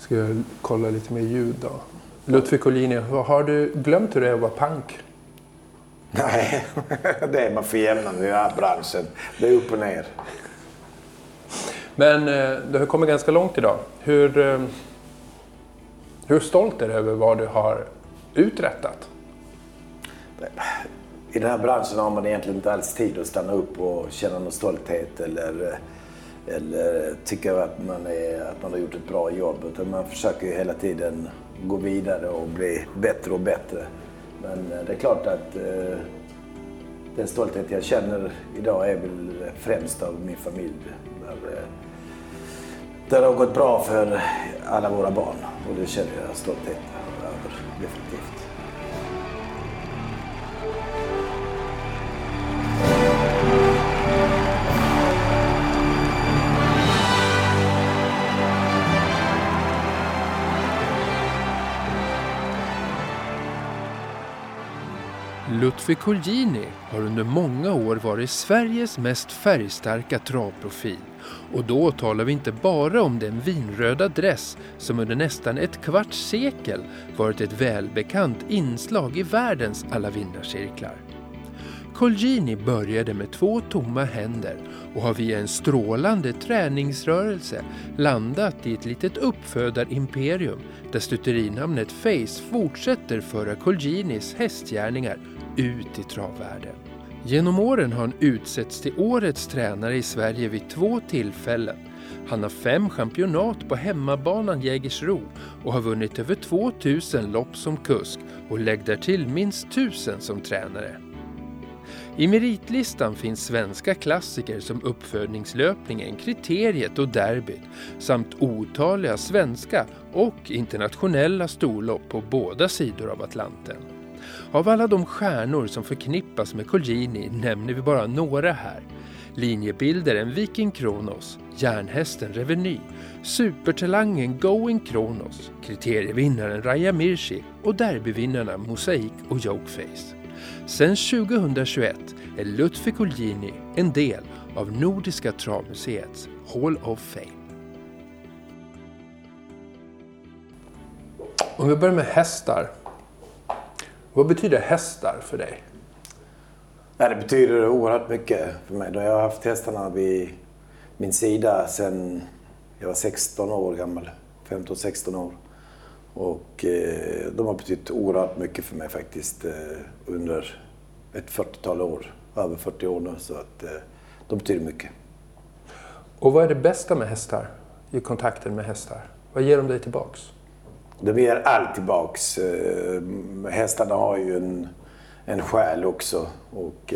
Ska jag kolla lite mer ljud då. Ludvig Collini, har du glömt hur det är att vara punk? Nej, det är man för jämna med i den här branschen. Det är upp och ner. Men du har kommit ganska långt idag. Hur stolt är du över vad du har uträttat? I den här branschen har man egentligen inte alls tid att stanna upp och känna någon stolthet eller tycka att man har gjort ett bra jobb. Utan man försöker ju hela tiden gå vidare och bli bättre och bättre. Men det är klart att den stolthet jag känner idag är väl främst av min familj. Där det har gått bra för alla våra barn och det känner jag stolthet över, definitivt. Ludvig Collini har under många år varit Sveriges mest färgstarka travprofil. Och då talar vi inte bara om den vinröda dress som under nästan ett kvarts sekel varit ett välbekant inslag i världens alla vinnarcirklar. Collini började med 2 tomma händer och har via en strålande träningsrörelse landat i ett litet uppfödarimperium där stuterinamnet Face fortsätter föra Collinis hästgärningar ut i travvärlden. Genom åren har han utsetts till årets tränare i Sverige vid 2 tillfällen. Han har 5 championat på hemmabanan Jägersro och har vunnit över 2000 lopp som kusk och lägger till minst 1000 som tränare. I meritlistan finns svenska klassiker som uppfödningslöpningen, kriteriet och derbyt samt otaliga svenska och internationella storlopp på båda sidor av Atlanten. Av alla de stjärnor som förknippas med Collini nämner vi bara några här. Linjebildaren Viking Kronos, järnhästen Reveny, supertalangen Going Kronos, kriterievinnaren Raja Mirchi och derbyvinnarna Mosaik och Jokeface. Sen 2021 är Ludvig Collini en del av Nordiska travmuseets Hall of Fame. Om vi börjar med hästar. Vad betyder hästar för dig? Ja, det betyder oerhört mycket för mig. Jag har haft hästarna vid min sida sedan jag var 16 år gammal. 15-16 år. Och de har betytt oerhört mycket för mig faktiskt under ett 40-tal år. Över 40 år nu, så att de betyder mycket. Och vad är det bästa med hästar? I kontakten med hästar? Vad ger de dig tillbaks? De ger allt tillbaks. Hästarna har ju en själ också. Och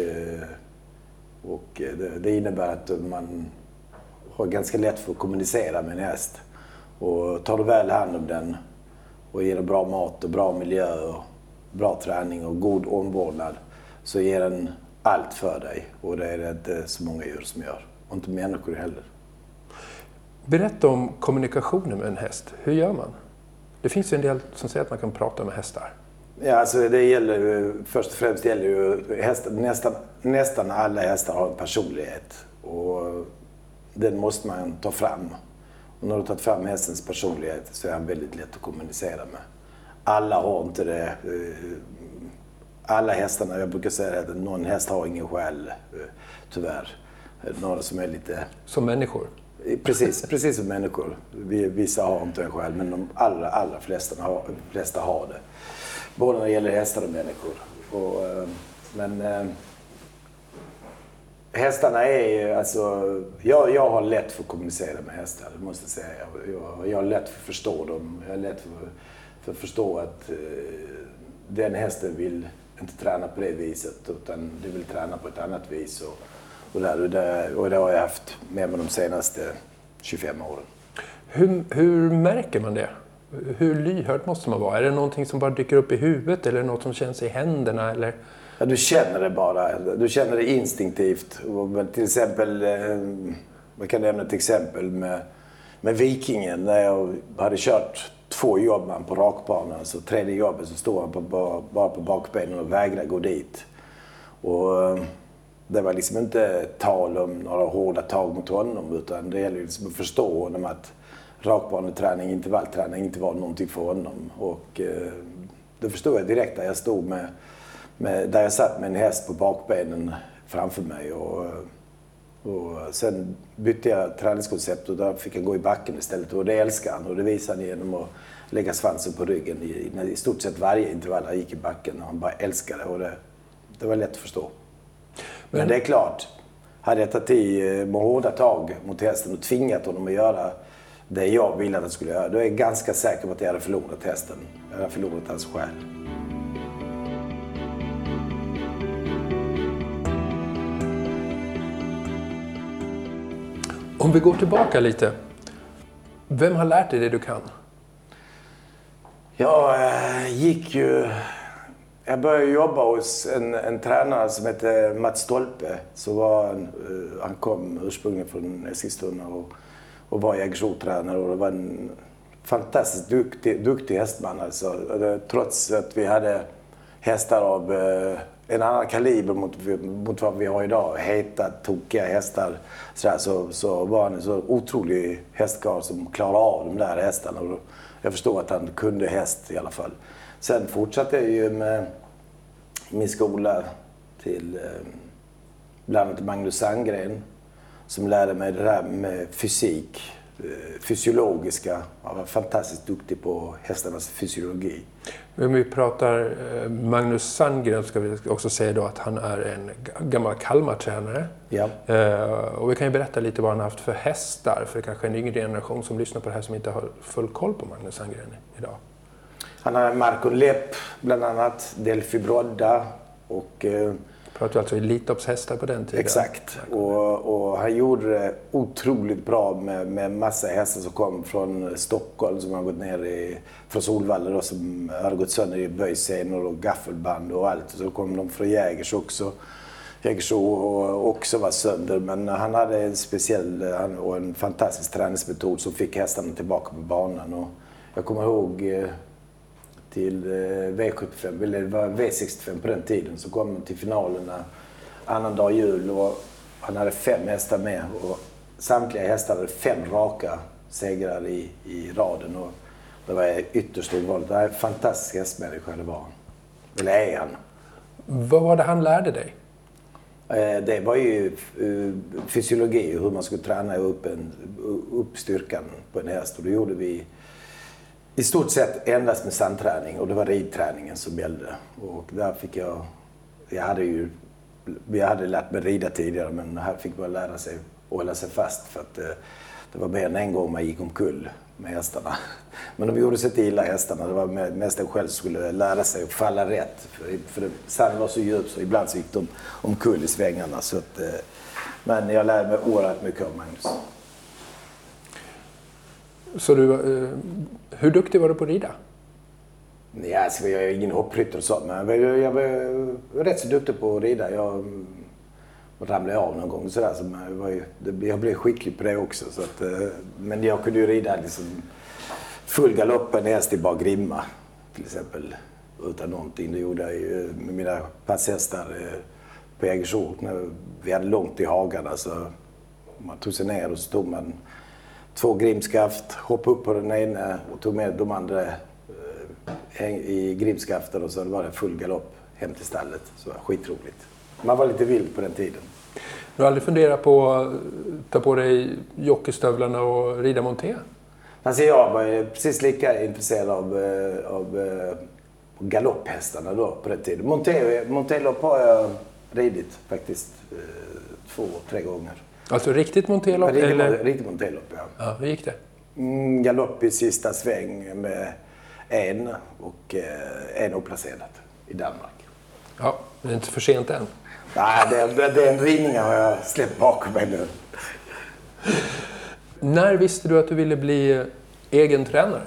det innebär att man har ganska lätt för att kommunicera med en häst. Och tar du väl hand om den och ger den bra mat och bra miljö och bra träning och god omvårdnad, så ger den allt för dig. Och det är det inte så många djur som gör. Och inte människor heller. Berätta om kommunikationen med en häst. Hur gör man? Det finns ju en del som säger att man kan prata med hästar. Ja, alltså det gäller först och främst gäller ju nästan alla hästar har en personlighet. Och den måste man ta fram. Och när du har tagit fram hästens personlighet så är han väldigt lätt att kommunicera med. Alla har inte det. Alla hästarna, jag brukar säga att någon häst har ingen själ, tyvärr. Några som är lite... Som människor? Precis som människor. Vissa har inte en själ, men de allra flesta har det. Både när det gäller hästar och människor. Men hästarna är ju, alltså... Jag har lätt för att kommunicera med hästar, det måste jag säga. Jag har lätt för att förstå dem. Jag har lätt för att förstå att den hästen vill inte träna på det viset, utan det vill träna på ett annat vis. Och det har jag haft med mig de senaste 25 åren. Hur märker man det? Hur lyhörd måste man vara? Är det någonting som bara dyker upp i huvudet eller något som känns i händerna? Eller? Ja, du känner det bara. Du känner det instinktivt. Till exempel, man kan nämna ett exempel med Vikingen. När jag hade kört 2 jobb på rakbanan, så 3:e jobbet så stod han bara på bakbenen och vägrade gå dit. Och det var liksom inte tal om några hårda tag mot honom, utan det gäller liksom att förstå honom, att rakbaneträning, intervallträning inte var någonting för honom. Och det förstod jag direkt där jag stod där jag satt med en häst på bakbenen framför mig. Och sen bytte jag träningskoncept och då fick jag gå i backen istället. Och det älskade han, och det visade han genom att lägga svansen på ryggen i stort sett varje intervall han gick i backen. Han bara älskade det, och det var lätt att förstå. Men det är klart, hade jag tagit i med hårda tag mot hästen och tvingat honom att göra det jag ville att han skulle göra, då är jag ganska säker på att jag hade förlorat hästen. Jag hade förlorat hans själ. Om vi går tillbaka lite. Vem har lärt dig det du kan? Jag började jobba hos en tränare som heter Mats Stolpe. Han kom ursprungligen från Eskilstuna och var Jägersro-tränare, och det var en fantastiskt duktig hästman. Alltså. Trots att vi hade hästar av en annan kaliber mot vad vi har idag, heta, tokiga hästar, så var han en så otrolig hästkarl som klarade av de där hästarna. Och jag förstod att han kunde häst i alla fall. Sen fortsatte jag ju med min skola till bland annat Magnus Sandgren, som lärde mig det där med fysik, fysiologiska. Han var fantastiskt duktig på hästarnas fysiologi. När vi pratar Magnus Sandgren ska vi också säga då att han är en gammal Kalmar-tränare. Ja. Och vi kan ju berätta lite vad han har haft för hästar, för det kanske är en yngre generation som lyssnar på det här som inte har full koll på Magnus Sandgren idag. Han har Marco Lepp bland annat, Delphi Brodda och... Pratar alltså elitloppshästar på den tiden? Exakt. Och han gjorde det otroligt bra med massa hästar som kom från Stockholm, som har gått ner från Solvalla då, som hade gått sönder i böjscenor och gaffelband och allt. Så kom de från Jägers också. Jägersro också var sönder, men han hade en speciell och en fantastisk träningsmetod som fick hästarna tillbaka på banan. Och jag kommer ihåg till V75, eller det var V65 på den tiden, så kom de till finalerna annandag jul, och han hade 5 hästar med, och samtliga hästar hade 5 raka segrar i raden, och det var ytterst ovanligt. Det är en fantastisk hästmänniska, det var han. Eller är han. Vad var det han lärde dig? Det var ju fysiologi, hur man skulle träna upp styrkan på en häst, och det gjorde vi i stort sett endast med sandträning, och det var ridträningen som gällde. Och där fick vi hade lärt mig rida tidigare, men här fick man lära sig att hålla sig fast, för att det var mer än en gång man gick omkull med hästarna. Men de gjorde sig inte illa, hästarna. Det var mest en själv som skulle lära sig att falla rätt. För sanden var så djup så ibland så gick de omkull i svängarna. Så att, men jag lärde mig oerhört mycket av Magnus. Så hur duktig var du på att rida? Ja, alltså, jag är ingen hoppryttare och så, men jag var rätt så duktig på att rida. Jag ramlade av någon gång sådär, så jag blev skicklig på det också. Så att, men jag kunde ju rida liksom full galopp en häst i bara grimma, till exempel, utan någonting. Det gjorde jag ju med mina passhästar på Jägersro. När vi hade långt i hagarna, så man tog sig ner och så tog man 2 grimskaft, hoppade upp på den ena och tog med de andra i grimskaften, och så var det full galopp hem till stallet. Så var skitroligt. Man var lite vild på den tiden. Du har aldrig funderat på att ta på dig jockeystövlarna och rida monté? Alltså jag var precis intresserad av galopphästarna då på den tiden. Montélopp har jag ridit faktiskt 2-3 gånger. Alltså riktigt montélopp? Riktigt montélopp, ja. Ja, hur gick det? Galopp i sista sväng med en oplacerad i Danmark. Ja, det är inte för sent än. Nej, den ridningen har jag släppt bakom mig nu. När visste du att du ville bli egen tränare?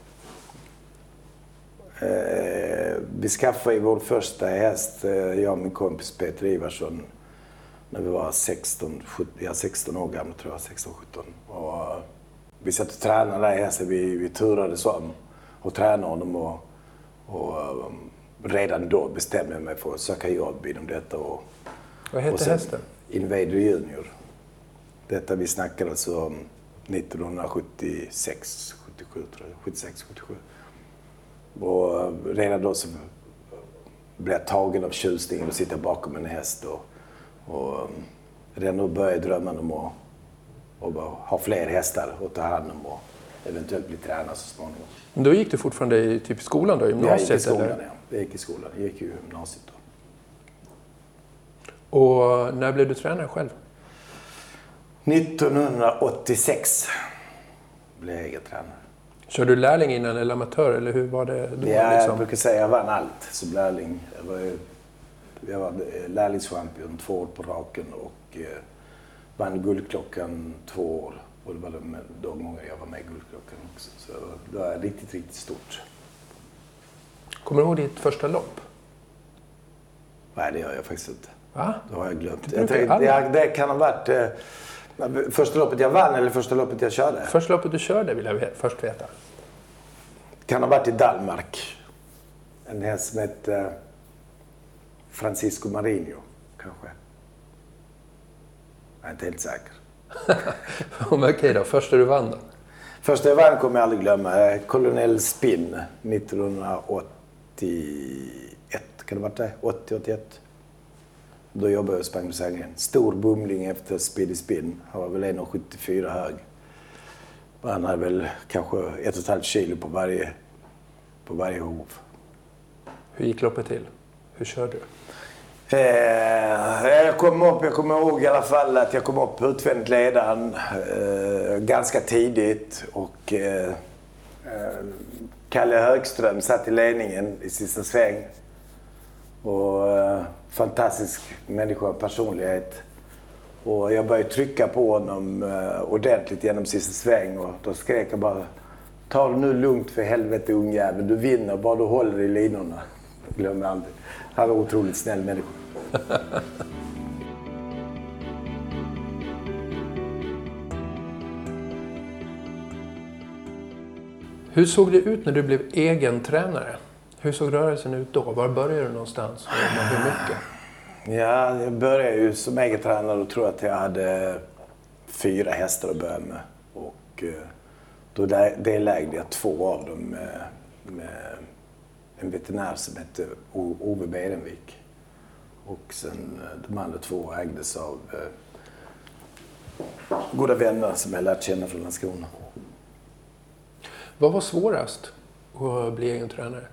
Vi skaffade vår första häst, jag och min kompis Peter Ivarsson, när vi var 16 år gamla, tror jag, 16-17. Och vi satt och tränade där hästen, vi turades om och tränade honom, och redan då bestämde jag mig för att söka jobb inom detta. Vad hette hästen? Invader Junior. Detta vi snackade alltså 1976, 77 tror jag. 76, 77. Och redan då så blev jag tagen av tjusningen att sitta bakom en häst. Och redan då började jag drömma om att ha fler hästar att ta hand om och eventuellt bli tränare så småningom. Men då gick du fortfarande i typ skolan då, gymnasiet? Jag gick i skolan, eller? ja. Jag gick i skolan. Jag gick ju gymnasiet då. Och när blev du tränare själv? 1986 blev jag egen tränare. Körde du lärling innan eller amatör eller hur var det då? Ja, jag brukar säga att jag vann allt som lärling. Jag var lärlingschampion 2 år på raken och vann Guldklockan 2 år. Och det var de många jag var med i Guldklockan också. Så det var riktigt, riktigt stort. Kommer du ihåg ditt första lopp? Nej, det gör jag faktiskt inte. Va? Det har jag glömt. Det kan ha varit första loppet jag vann eller första loppet jag körde. Första loppet du körde vill jag först veta. Kan ha varit i Danmark. En häst som hette Francisco Marinho, kanske. Jag är inte helt säker. Okej då, första du vann då? Första jag vann kommer jag aldrig glömma. Colonel Spin 1981. Kan det vara det? 80-81. Då jobbade jag hos Magnus Herngren. Stor bumling efter Speedy Spin. Han var väl 1,74 hög. Han hade väl kanske 1,5 kilo på varje hov. Hur gick loppet till? Hur körde du? Jag kommer ihåg i alla fall att jag kom upp på utvändigt ledaren ganska tidigt och Kalle Högström satt i ledningen i sista sväng. Och fantastisk människa och personlighet. Och jag började trycka på honom ordentligt genom sista sväng och då skrek jag bara: ta det nu lugnt för helvete ungjävel, du vinner bara du håller i linorna. Glömmer aldrig. Han var otroligt snäll människa. Hur såg det ut när du blev egen tränare? Hur såg rörelsen ut då? Var började du någonstans? Och hur mycket? Ja, jag började ju som egen tränare och tror att jag hade 4 hästar att börja med. Och då delägde jag 2 av dem med en veterinär som hette Ove Berenvik. Och sen de andra 2 ägdes av goda vänner som jag lärt känna från Landskrona. Vad var svårast att bli egen tränare?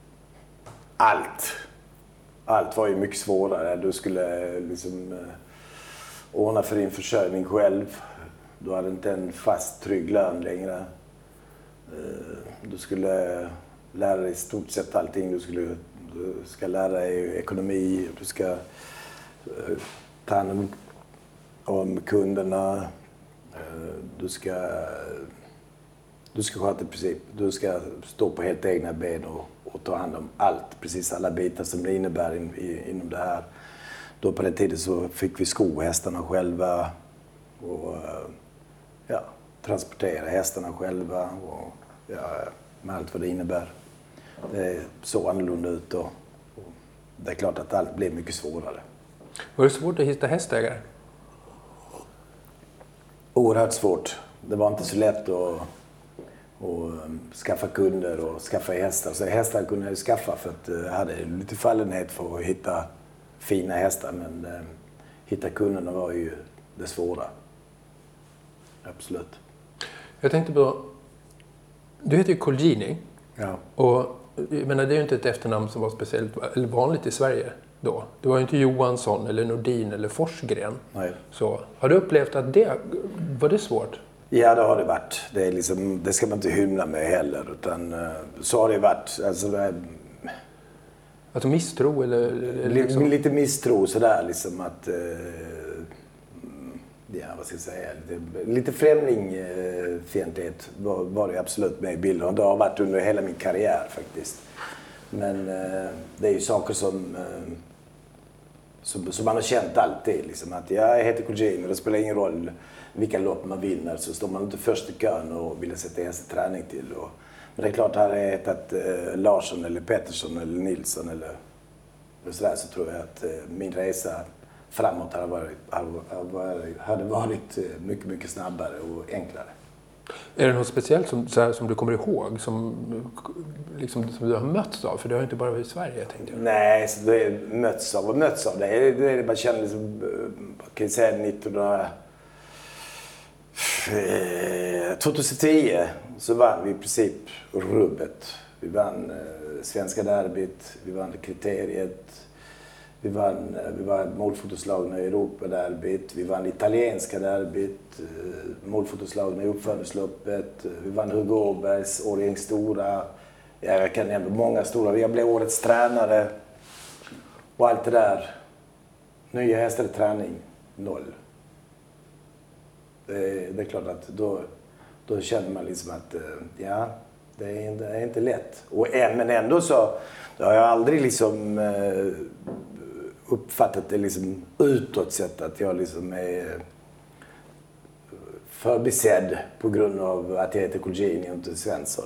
Allt var ju mycket svårare. Du skulle liksom ordna för din försörjning själv. Du hade inte en fast trygg lön längre. Du skulle lära dig i stort sett allting. Du ska lära dig ekonomi. Du ska ta hand om kunderna. Du ska sköta i princip. Du ska stå på helt egna ben och ta hand om allt. Precis alla bitar som det innebär inom det här. Då på den tiden så fick vi sko hästarna själva. Och transportera hästarna själva. Och med allt vad det innebär. Det såg annorlunda ut och det är klart att allt blev mycket svårare. Var det svårt att hitta hästägare? Oerhört svårt. Det var inte så lätt att skaffa kunder och skaffa hästar. Så hästar kunde jag skaffa för att jag hade lite fallenhet för att hitta fina hästar. Men hitta kunderna var ju det svåra. Absolut. Jag tänkte på, du heter ju Colgjini. Ja. Och jag menar, det är ju inte ett efternamn som var speciellt eller vanligt i Sverige då. Det var ju inte Johansson eller Nordin eller Forsgren. Nej. Så, har du upplevt att var det svårt? Ja, det har det varit. Det är liksom, det ska man inte hymla med heller. Utan så har det varit. Alltså misstro eller liksom... Lite misstro sådär liksom att... vad ska jag säga? Lite främlingfientlighet var det absolut med i bilden. Det har varit under hela min karriär faktiskt. Men det är ju saker som man har känt alltid. Liksom, att jag heter Colgjini och det spelar ingen roll vilka lopp man vinner. Så står man inte först i kön och vill sätta en träning till. Men det är klart, hade jag hetat Larsson eller Pettersson eller Nilsson eller sådär, så tror jag att min resa framåt hade varit mycket, mycket snabbare och enklare. Är det något speciellt som du kommer ihåg som du har mötts av? För det har inte bara varit i Sverige, tänkte jag. Nej, så det är mötts av. Det är det man känner liksom, kan jag säga 2010 så vann vi i princip rubbet. Vi vann svenska derbyt, vi vann kriteriet, vi var målfotoslagna i Europa-derbyt, vi vann italienska derbyt, målfotoslagna i uppförandeloppet, vi vann Hugo Åbergs, Årjängs stora, jag kan nämna många stora, jag blev årets tränare och allt det där. Nya hästar i träning, 0. Det är klart att då känner man liksom att det är inte lätt. Men ändå så har jag aldrig liksom uppfattat det liksom utåt sett att jag liksom är förbisedd på grund av att jag heter Colgjini och inte Svensson.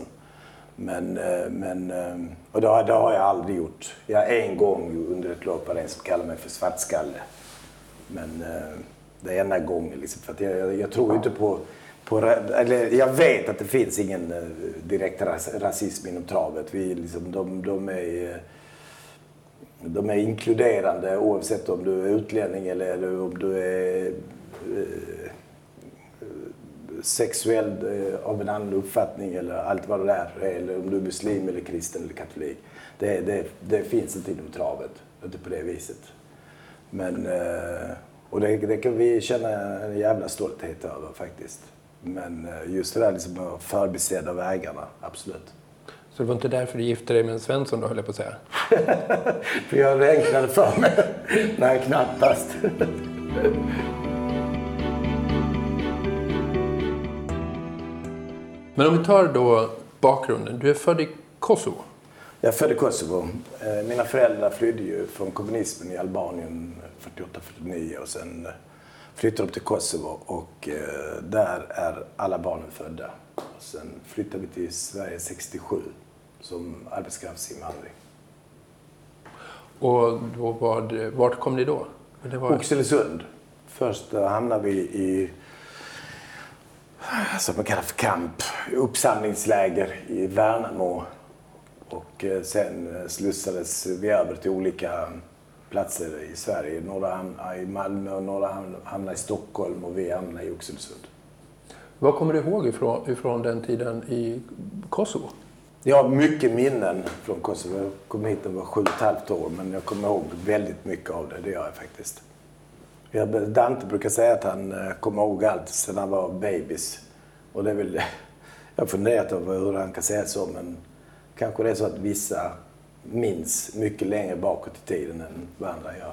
Och det har jag aldrig gjort. Jag en gång under ett lopp var en som kallade mig för svartskalle. Men det är enda gången liksom, för att jag tror inte på eller jag vet att det finns ingen direkt rasism inom travet. Vi liksom, de är inkluderande oavsett om du är utlänning eller om du är sexuell av en annan uppfattning eller allt vad det är, eller om du är muslim eller kristen eller katolik. Det finns inte inom travet, inte på det viset. Men och det kan vi känna en jävla stolthet över faktiskt. Men just det där liksom att förbisedd av ägarna, absolut. Så det var inte därför du gifte dig med en Svensson då, höll jag på att säga? För jag det enklare för mig. Nej, knappast. Men om vi tar då bakgrunden. Du är född i Kosovo. Jag är född i Kosovo. Mina föräldrar flydde ju från kommunismen i Albanien 48-49 och sen flyttade de till Kosovo och där är alla barnen födda. Och sen flyttade vi till Sverige 67 som arbetskraftsinvandring. Och då vart kom ni då? Oxelösund. Först hamnade vi i, som man kallar för kamp, uppsamlingsläger i Värnamo. Och sen slussades vi över till olika platser i Sverige. Några hamnade i Malmö och några hamnade i Stockholm och vi hamnade i Oxelösund. Vad kommer du ihåg ifrån den tiden i Kosovo? Jag har mycket minnen från Kosovo. Jag kom hit när jag var 7,5 år, men jag kommer ihåg väldigt mycket av det. Det gör jag faktiskt. Dante brukar säga att han kommer ihåg allt sedan han var babys. Och det är väl, jag har funderat över hur han kan säga så, men kanske det är så att vissa minns mycket längre bakåt i tiden än vad andra gör.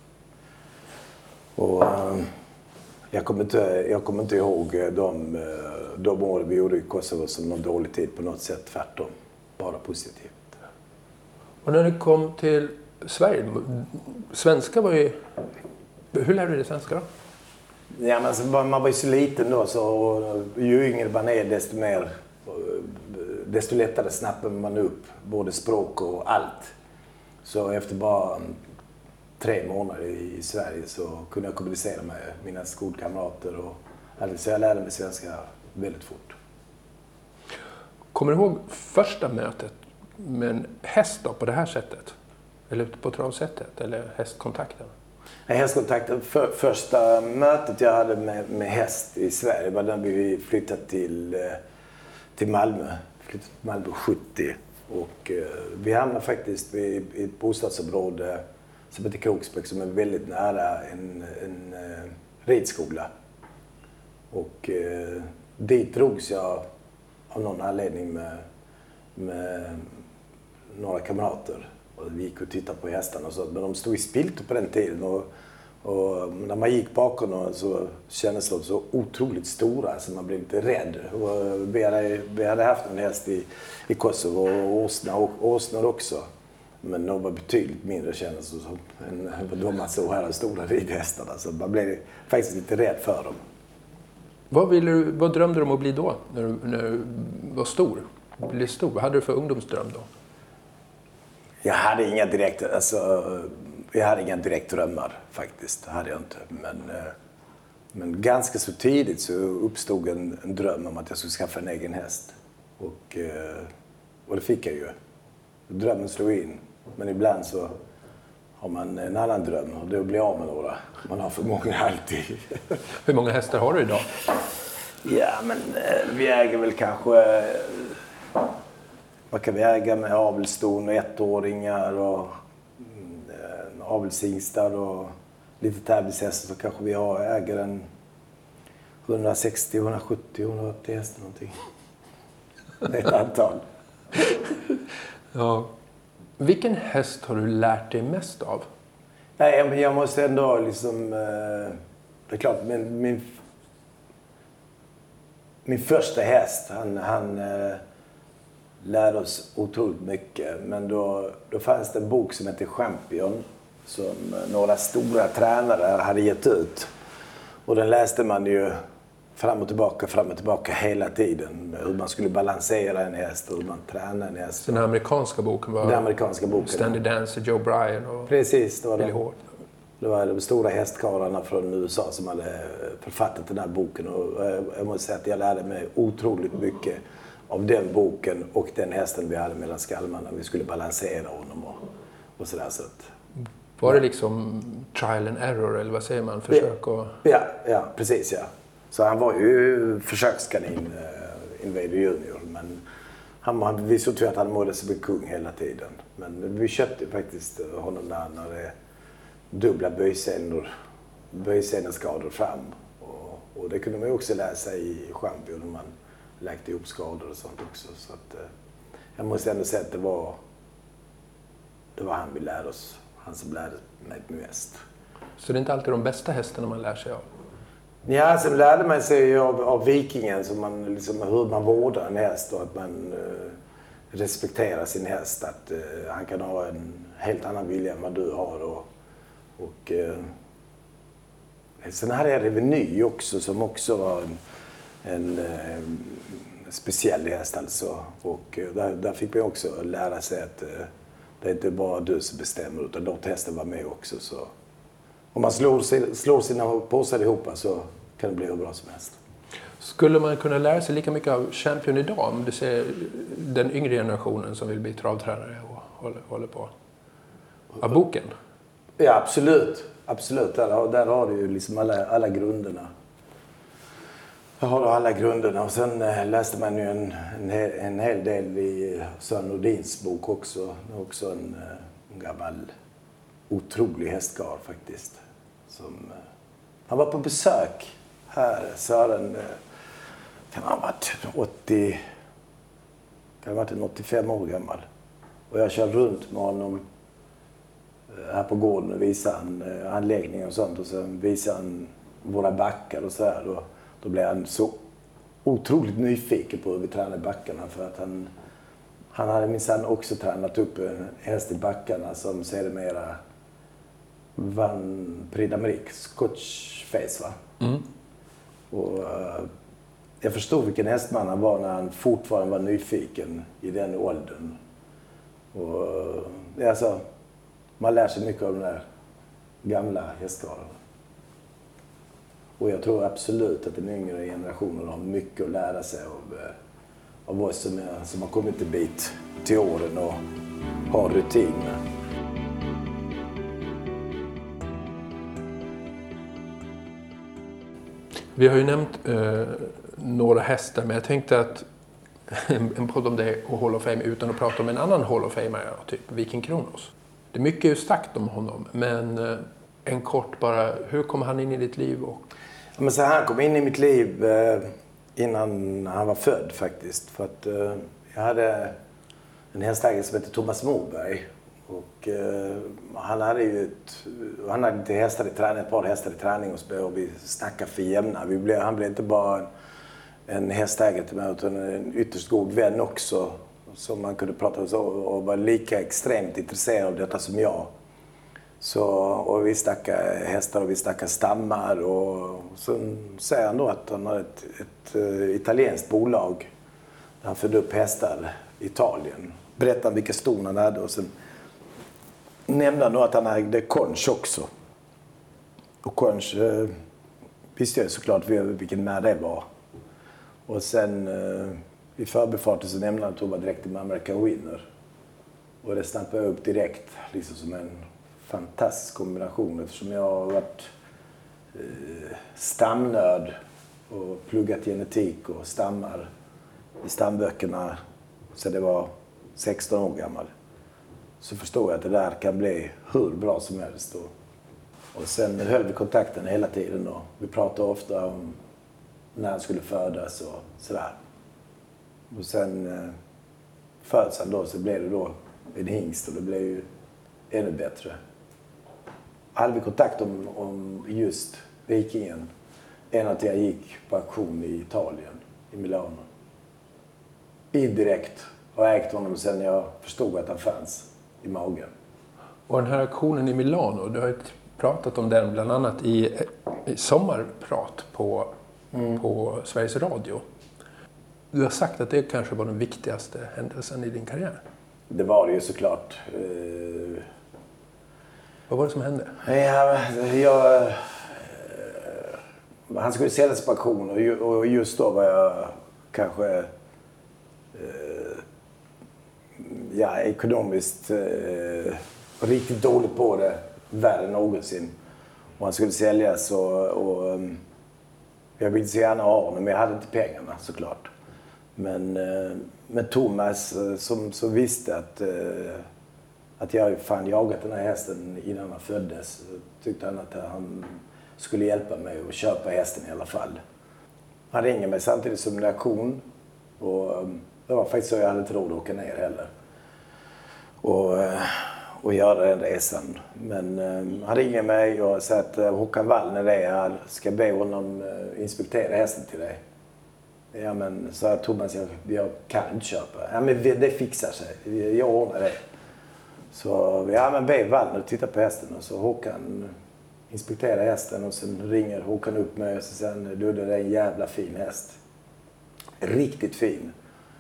Och jag kommer inte ihåg de år vi gjorde i Kosovo som någon dålig tid på något sätt, tvärtom. Bara positivt. Och när du kom till Sverige, svenska var ju... Hur lärde du dig svenska då? Ja, men alltså, man var ju så liten då, så ju yngre man är desto lättare snappar man upp både språk och allt. Så efter bara 3 månader i Sverige så kunde jag kommunicera med mina skolkamrater så jag lärde mig svenska väldigt fort. Kommer du ihåg första mötet med en häst då, på det här sättet? Eller på travsättet? Eller hästkontakten? Nej, hästkontakten. Första mötet jag hade med häst i Sverige var när vi flyttade till Malmö. Flyttade till Malmö 70. Och vi hamnade faktiskt i ett bostadsområde som heter Kroksbäck, som är väldigt nära en ridskola. Och dit drogs jag av någon anledning med några kamrater. Och vi gick och tittade på hästarna och så, men de stod i spiltor på den tiden. Och när man gick bakom dem så kändes de så otroligt stora så man blev lite rädd. Och vi hade haft en häst i Kosovo och åsnor också. Men de var betydligt mindre, kändes det som, än de man såg här, de stora ridhästarna. Så man blev faktiskt lite rädd för dem. Vad drömde du om att bli då, när du var stor? Blev stor? Vad hade du för ungdomsdröm då? Jag hade inga direkt drömmar faktiskt. Det hade jag inte. Men ganska så tidigt så uppstod en dröm om att jag skulle skaffa en egen häst. Och det fick jag ju. Drömmen slog in. Men ibland så har man en annan dröm och då blir av med några. Man har för många alltid. Hur många hästar har du idag? Ja, men vi äger väl kanske... Vad kan vi äga med avelston och ettåringar och avelshingstar och lite tävlingshästar, så kanske vi äger en 160, 170, 180 hästar någonting. Det är ett antal. Ja. Vilken häst har du lärt dig mest av? Nej, men jag måste ändå liksom... Det är klart, min första häst, han lärde oss otroligt mycket. Men då fanns det en bok som heter Champion som några stora tränare hade gett ut. Och den läste man ju fram och tillbaka hela tiden. Hur man skulle balansera en häst och hur man tränar en häst. Den amerikanska boken var... Den amerikanska boken. Standy Dancer, Joe Bryan och... Precis, det var Billy Hall. Det var de stora hästkarlarna från USA som hade författat den här boken. Och jag måste säga att jag lärde mig otroligt mycket av den boken och den hästen vi hade mellan skalmarna. Vi skulle balansera honom och sådär. Så att, var det liksom trial and error, eller vad säger man? Försök och... Ja, precis, ja. Så han var ju försökskanin, Invader Junior. Men vi såg att han mådde som en kung hela tiden. Men vi köpte faktiskt honom när han hade dubbla böjseneskador fram. Och det kunde man ju också läsa i Champion när man läkte ihop skador och sånt också. Så att, jag måste ändå säga att det var han vi lärde oss. Han som lärde mig mest. Så det är inte alltid de bästa hästarna man lär sig av? Ja, sen lärde man sig av vikingen som man, liksom, hur man vårdar en häst och att man respekterar sin häst. Att han kan ha en helt annan vilja än vad du har. Sen hade jag Reveny också som också var en speciell häst alltså. Och där fick man också lära sig att det är inte bara du som bestämmer utan låt hästen vara med också. Så om man slår sina påsar ihop så kan det bli hur bra som helst. Skulle man kunna lära sig lika mycket av Champion idag om du ser den yngre generationen som vill bli travtränare och håller på? Av boken? Ja, absolut. Absolut. Där har du ju liksom alla grunderna. Där har du alla grunderna. Och sen läste man ju en hel del i Sören Nordins bok också. Också en gammal otrolig hästkarl faktiskt. Han var på besök här. Sören kan ha varit 85 år gammal. Och jag kör runt med honom här på gården och visar han anläggningar och sånt. Och sen visar han våra backar och så här. Och då blev han så otroligt nyfiken på hur vi tränar backarna. För att han hade minsann också tränat upp en häst i backarna som sedermera vann Prix d'Amérique, Scotch Face, va? Mm. Och jag förstod vilken hästman han var när han fortfarande var nyfiken i den åldern. Och alltså, man lär sig mycket av de där gamla hästkarlarna. Och jag tror absolut att den yngre generationen har mycket att lära sig av oss som har kommit en bit till åren och har rutin. Vi har ju nämnt några hästar, men jag tänkte att en podd om det och Hall of Fame utan att prata om en annan Hall of Famer, typ Viking Kronos. Det är mycket sagt om honom, men en kort bara, hur kom han in i ditt liv? Men så han kom in i mitt liv innan han var född faktiskt. För att jag hade en hästägare som heter Thomas Moberg. Och han hade lite hästar i träning, ett par hästar i träning och vi snackade för jämna. Han blev inte bara en hästägare till mig utan en ytterst god vän också. Som man kunde prata med och var lika extremt intresserad av detta som jag. Och vi snackade hästar och vi snackade stammar. Och sen säger han då att han har ett italienskt bolag där han födde upp hästar i Italien. Berättade vilka ston han hade och sen nämnde han då att han ägde Conch också. Och Conch visste jag såklart vilken när det var. Och sen i förbifarten så nämnde han att Tobbe direkt till American Winner. Och det snappade jag upp direkt, liksom som en fantastisk kombination eftersom jag har varit stamnörd och pluggat genetik och stammar i stamböckerna så det var 16 år gammal. Så förstod jag att det där kan bli hur bra som helst. Och sen höll vi kontakten hela tiden och vi pratade ofta om när han skulle födas och sådär. Och sen föds han då så blev det då en hingst och det blev ju ännu bättre. Hade vi kontakt om just Vikingen än att jag gick på auktion i Italien, i Milano. Indirekt har ägt honom sen jag förstod att han fanns i magen. Och den här auktionen i Milano, du har ju pratat om den bland annat i sommarprat på Sveriges Radio. Du har sagt att det kanske var den viktigaste händelsen i din karriär. Det var det ju såklart. Vad var det som hände? Han skulle säljas på auktion och just då var jag kanske ekonomiskt riktigt dåligt på det, värre än någonsin. Och han skulle säljas och jag ville så gärna ha honom, men jag hade inte pengarna såklart. Men Thomas som visste att jag fan jagat den här hästen innan han föddes, tyckte han att han skulle hjälpa mig att köpa hästen i alla fall. Han ringde mig samtidigt som en auktion och det var faktiskt så jag hade inte råd att åka ner heller och göra den resan. Men han ringer mig och säger att Håkan Wallner är här, ska be honom inspektera hästen till dig. Ja men, sa Thomas, jag kan inte köpa. Ja men det fixar sig, jag ordnar det. Så ja men be Wallner titta på hästen och så Håkan inspekterar hästen och sen ringer Håkan upp mig och så säger du, det är en jävla fin häst. Riktigt fin.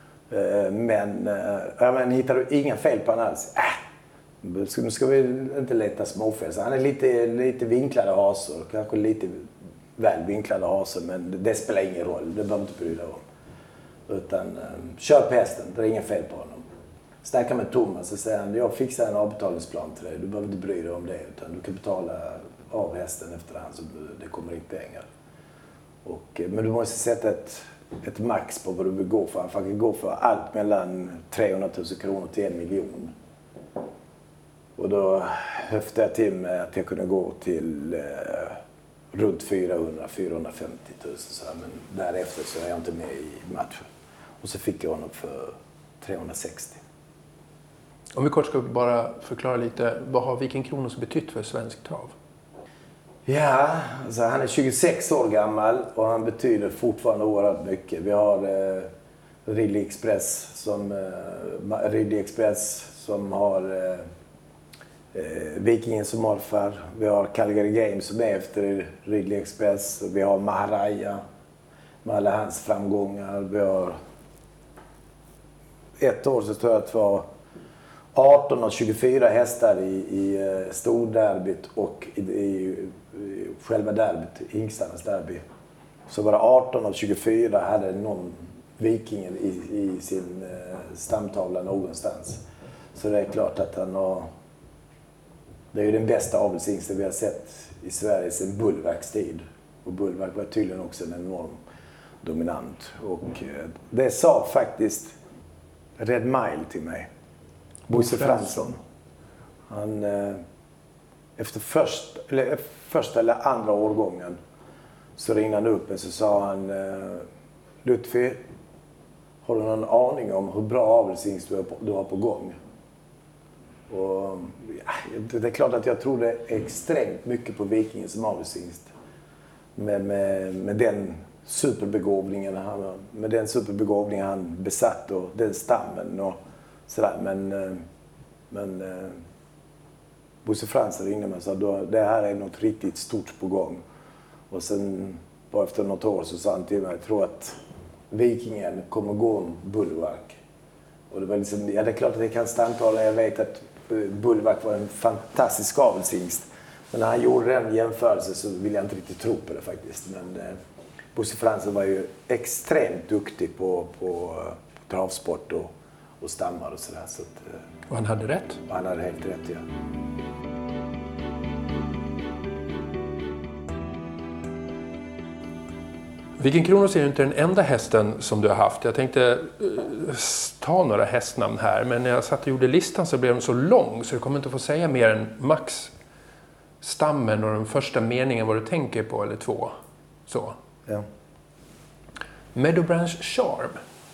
Men hittar du inga fel på han alls? Nu ska vi inte leta småfel. Så han är lite vinklade hasor, kanske lite väl vinklade hasor, men det spelar ingen roll, det behöver inte bry dig om. Utan köp hästen, det är inga fel på honom. Snackar med Thomas och säger han, jag fixar en avbetalningsplan till dig, du behöver inte bry dig om det, utan du kan betala av hästen efterhand så det kommer in pengar. Men du måste sätta ett max på vad du vill gå för. Han kan gå för allt mellan 300 000 kronor till 1 miljon. Och då höftade jag till med att jag kunde gå till runt 400-450 000. Men därefter så är jag inte med i matchen. Och så fick jag honom för 360. Om vi kort ska bara förklara lite, vad har Viking Kronos betytt för svensk trav? Ja, alltså han är 26 år gammal och han betyder fortfarande oerhört mycket. Vi har Ridley Express som har Vikingen som morfar. Vi har Calgary Games som är efter Ridley Express. Vi har Maharaja med alla hans framgångar. Vi har ett år så tror jag att det var 18 och 24 hästar i storderbyt och i själva derbyt, hingstarnas derby. Så var det 18 och 24 hade någon Vikingen i sin stamtavla någonstans. Så det är klart att han har... Det är ju den bästa avelshingsten vi har sett i Sverige sedan Bullvax tid. Och Bullvax var tydligen också en enorm dominant. Och det sa faktiskt Red Mile till mig. Bosse Fransson. Han efter första eller andra årgången så ringde han upp och så sa han Lutfi, har du någon aning om hur bra avelshingst du har på gång? Och det är klart att jag tror det extremt mycket på Vikingen som avelshingst. Med den superbegåvningen han besatt och den stammen och sådär. Men Bosse Fransson ringde mig och sa det här är något riktigt stort på gång. Och sen bara efter något år så sa han till mig, jag tror att Vikingen kommer gå om Bullvack. Och det var liksom, ja det är klart att det kan stamtala, jag vet att Bullvack var en fantastisk avelshingst. Men när han gjorde den jämförelsen så vill jag inte riktigt tro på det faktiskt. Men Bosse Franzén var ju extremt duktig på travsport och stammar och sådär. Så och han hade rätt? Han hade helt rätt, ja. Viking Kronos är ju inte den enda hästen som du har haft. Jag tänkte ta några hästnamn här, men när jag satt och gjorde listan så blev den så lång så du kommer inte få säga mer än max stammen och den första meningen vad du tänker på, eller 2. Så. Ja. Meadowbranch Charm.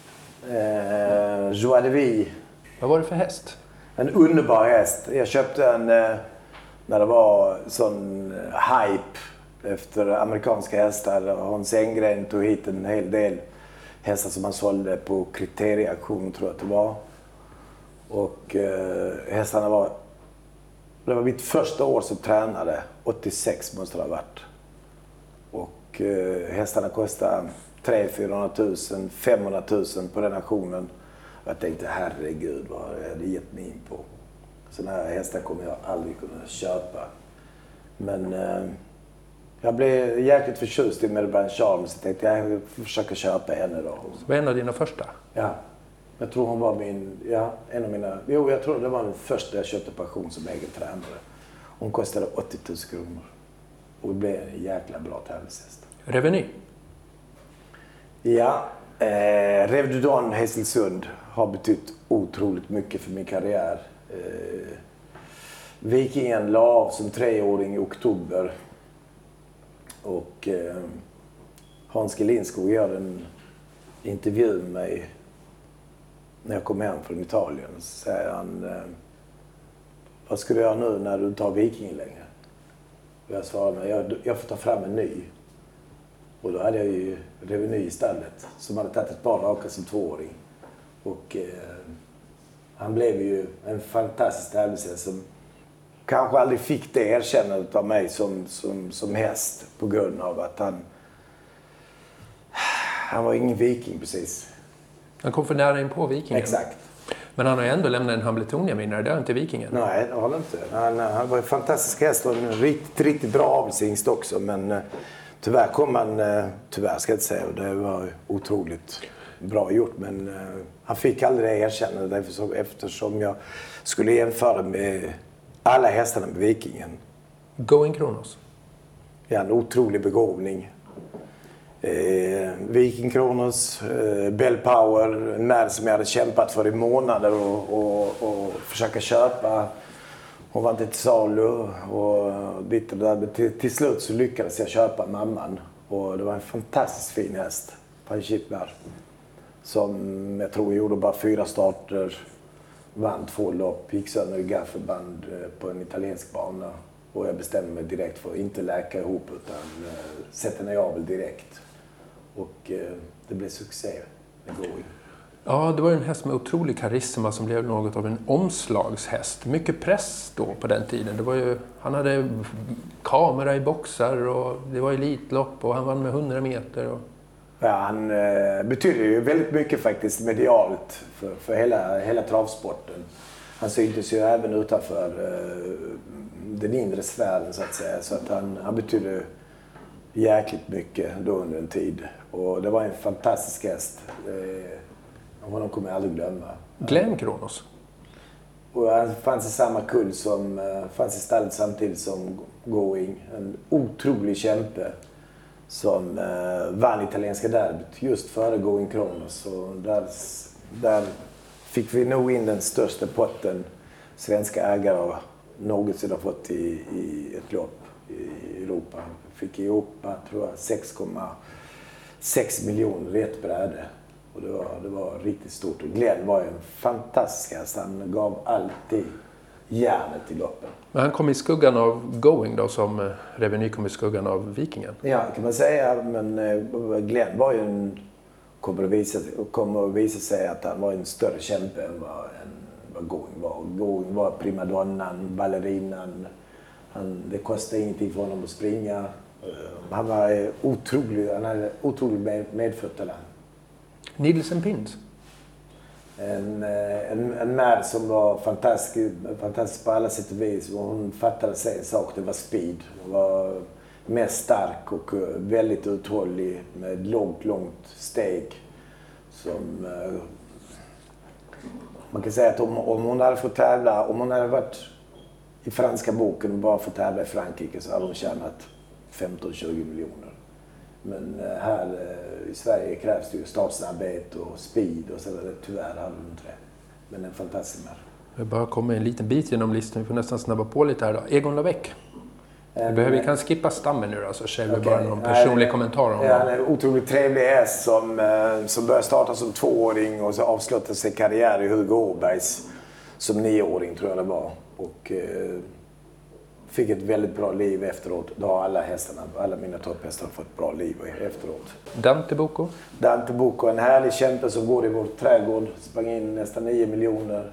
Joie de Vie. Vad var det för häst? En underbar häst. Jag köpte en när det var sån hype efter amerikanska hästar. Hans Enggren tog hit en hel del hästar som han sålde på kriterieauktion, tror jag att det var. Och hästarna var... Det var mitt första år som tränare. 86 måste det ha varit. Och hästarna kostade 300 000, 500 000 på den auktionen. Och jag tänkte, herregud, vad jag hade gett mig in på. Såna här hästar kommer jag aldrig kunna köpa. Men jag blev jäkligt förtjust i Meadowbranch Charm, så tänkte jag försöka köpa henne då. Så var en av dina första? Ja. Jag tror hon var en av mina... Jo, jag tror det var den första jag köpte på auktion som egen tränare. Hon kostade 80 000 kronor. Och det blev en jäkla bra tävlingshäst. Reveny? Ja. Rêve du Don Hässelsund har betytt otroligt mycket för min karriär. Vikingen la av som 3-åring i oktober. Och Hans Gelinskog gör en intervju med mig när jag kom hem från Italien. Så säger han, vad ska du göra nu när du tar Vikingen längre? Och jag svarade, jag får ta fram en ny. Och då hade jag ju Reveny i stallet som hade tagit ett par raka som 2-åring. Och han blev ju en fantastisk tävlingshäst som kanske aldrig fick det erkännandet av mig som häst på grund av att han var ingen viking precis. Han kom för nära in på Vikingen. Exakt. Men han har ju ändå lämnat en Hambletonian-vinnare, det har inte Vikingen. Nej, det har han inte. Han var en fantastisk häst och en riktigt bra avelsingst också. Men tyvärr ska jag inte säga, det var otroligt bra gjort. Men han fick aldrig det erkännandet eftersom jag skulle jämföra med alla hästarna med Vikingen. Going Kronos? Ja, en otrolig begåvning. Viking Kronos, Bell Power, en märk som jag hade kämpat för i månader och försöka köpa. Hon var inte till salu och till slut så lyckades jag köpa mamman. Och det var en fantastiskt fin häst, Panchipnar, som jag tror gjorde bara 4 starter, vann 2 lopp, gick sönder i gaffelband på en italiensk bana. Och jag bestämde mig direkt för att inte läka ihop utan sätta ner avel direkt. Och det blev succé med Going. Ja, det var en häst med otrolig karisma som blev något av en omslagshäst. Mycket press då på den tiden. Det var ju, han hade kamera i boxar och det var elitlopp och han vann med 100 meter. Och... Ja, han betyder ju väldigt mycket faktiskt medialt för hela travsporten. Han syntes ju även utanför den inre sfären så att säga. Så att han betyder jäkligt mycket då under en tid. Och det var en fantastisk häst. Honom kommer jag aldrig glömma. Glenn Kronos? Och han fanns i samma kull som fanns i stallet samtidigt som Going. En otrolig kämpe som vann italienska derbyt just före Going Kronos. Och där fick vi nog in den största potten svenska ägare någonsin har fått i ett lopp i Europa. Fick i Europa, tror jag, 6,6 miljoner i ett bräde. Och det var riktigt stort. Och Glenn var ju en fantastisk häst. Han gav alltid järnet i loppen. Men han kom i skuggan av Going då, som Reveny kom i skuggan av Vikingen? Ja, kan man säga. Men Glenn var ju kommer att visa sig att han var en större kämpe än vad Going var. Going var primadonnan, ballerinan. Det kostade ingenting för honom att springa. Han hade otrolig medfödd talang. Needles and Pins? En mär som var fantastisk på alla sätt och vis. Hon fattade sig en sak, det var speed. Hon var mest stark och väldigt uthållig med långt steg. Som, man kan säga att om hon hade fått tävla, om hon hade varit i franska boken och bara fått tävla i Frankrike så hade hon tjänat 15-20 miljoner. Men här i Sverige krävs det ju startsnabbhet och speed och så där. Tyvärr hade hon inte det. Men en fantastisk mär. Vi bara kommer en liten bit genom listan. Vi får nästan snabba på lite här då. Egon Lavec. Vi kan skippa stammen nu då, så säger vi bara någon personlig kommentar om honom. Han är en otroligt trevlig häst som började starta som 2-åring och så avslutade sin karriär i Hugo Åbergs som 9-åring tror jag det var. Och fick ett väldigt bra liv efteråt. Då har alla mina topphästar fått bra liv efteråt. Dante Bocco? Dante Bocco, en härlig kämpe som går i vår trädgård. Sprang in nästan 9 miljoner.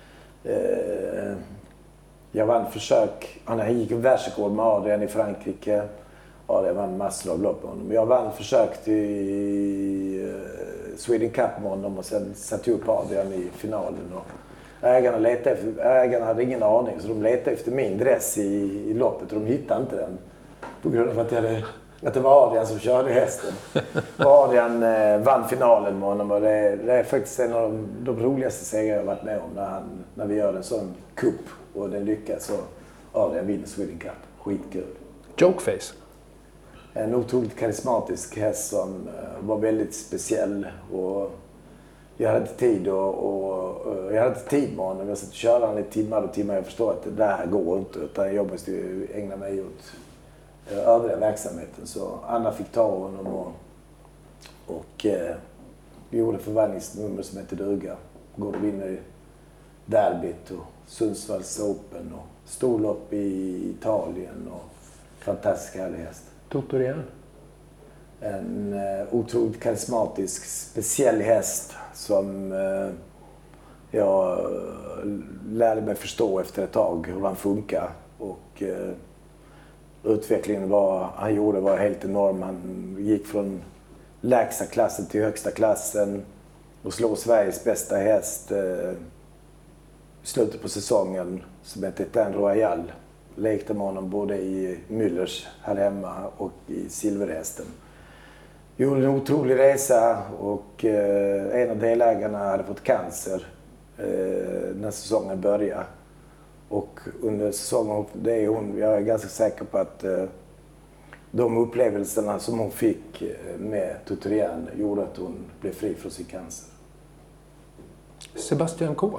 Jag vann försök. Han gick en världsrekord med Adrian i Frankrike. Adrian vann massor av lopp med honom. Jag vann försök till Sweden Cup med honom och sen satte upp Adrian i finalen. Och ägarna hade ingen aning så de letade efter min dress i loppet och de hittade inte den. På grund av att det var Adrian som körde hästen. Och Adrian vann finalen med honom och det är faktiskt en av de roligaste segrar jag varit med om när vi gör en sån kupp och den lyckas och Adrian vinner Sweden Cup. Skitkul. Jokeface? En otroligt karismatisk häst som var väldigt speciell och jag hade inte tid med honom. Jag satt och körde honom i timmar och timmar. Jag förstår att det där går inte utan jag måste ju ägna mig åt övriga verksamheten. Så Anna fick ta honom och vi gjorde förvandlingsnummer som heter Duga. Går och vinner derbyt och Sundsvalls Open och storlopp i Italien och fantastisk härlig häst. Tutorial? En otroligt karismatisk, speciell häst som jag lärde mig förstå efter ett tag hur han funkar. Och utvecklingen han gjorde var helt enorm. Han gick från lägsta klassen till högsta klassen och slog Sveriges bästa häst i slutet på säsongen som hette Etain Royal. Lekte med honom både i Müllers här hemma och i Silverhästen. Gjorde en otrolig resa och en av delägarna hade fått cancer när säsongen började. Och under säsongen, jag är ganska säker på att de upplevelserna som hon fick med Tutorial gjorde att hon blev fri från sin cancer. Sebastian K.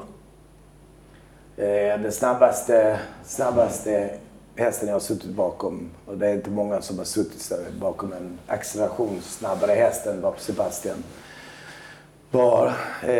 Den snabbaste hästen jag har suttit bakom. Och det är inte många som har suttit bakom en accelerationssnabbare häst än vad Sebastian var.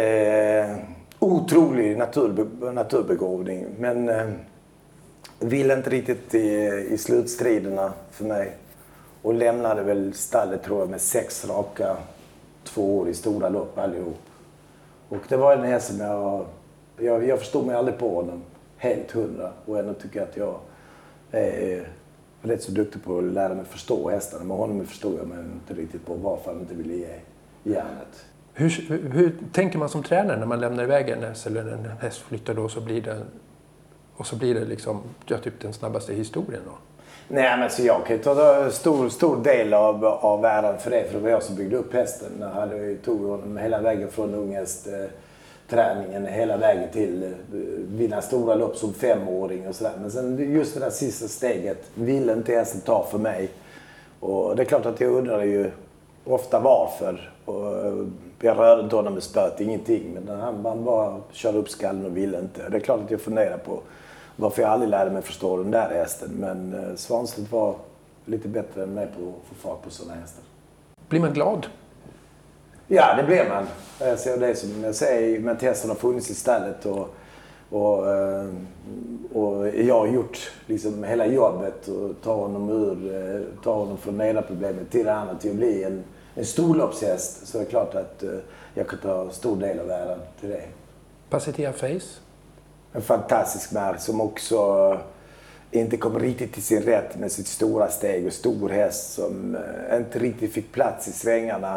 Otrolig naturbegåvning. Men ville inte riktigt i slutstriderna för mig. Och lämnade väl stallet tror jag med 6 raka 2 år i stora lopp allihop. Och det var en häst som jag förstod mig aldrig på honom. Helt 100. Och ändå tycker jag att jag är rätt så duktig på att lära mig förstå hästarna. Men honom förstod jag mig inte riktigt på varför han inte ville ge järnet. Hur tänker man som tränare när man lämnar iväg en häst eller en häst flyttar då så blir det liksom typ den snabbaste historien då? Nej men så jag kan ta stor del av världen för det. För det var jag som byggde upp hästen. Jag tog honom hela vägen från unghäst träningen hela vägen till vinna stora lopp som 5-åring och sådär. Men sen just det där sista steget ville inte hästen ta för mig. Och det är klart att jag undrar ju ofta varför. Och jag rörde inte honom med spöt, ingenting. Men han bara körde upp skallen och ville inte. Det är klart att jag funderar på varför jag aldrig lärde mig förstå den där hästen. Men Svanstedt var lite bättre än mig på att få fart på sådana hästar. Blir man glad? Ja, det blir man. Jag ser det som jag säger, men hästen har funnits i stallet och jag har gjort liksom hela jobbet och ta honom från ena problemet till det andra till att bli en storloppshäst. Så är det klart att jag kan ta stor del av världen till det. Pacitia Face? En fantastisk märk som också inte kom riktigt till sin rätt med sitt stora steg och stor häst som inte riktigt fick plats i svängarna